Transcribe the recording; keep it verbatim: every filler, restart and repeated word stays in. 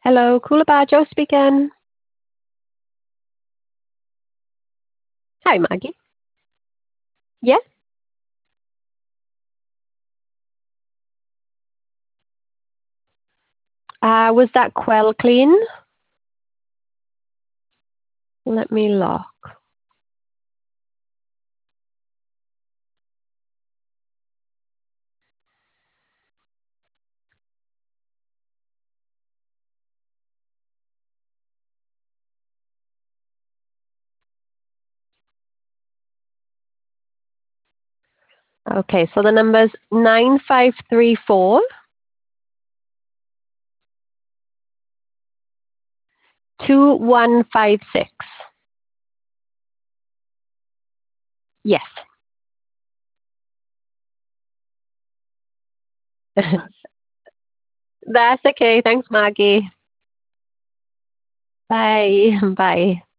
Hello, Coolabah, Joe speaking. Hi, Maggie. Yeah. Uh, was that Quell clean? Let me look. Okay, so the number's nine five three four two one five six. Yes. That's okay. Thanks, Maggie. Bye. Bye.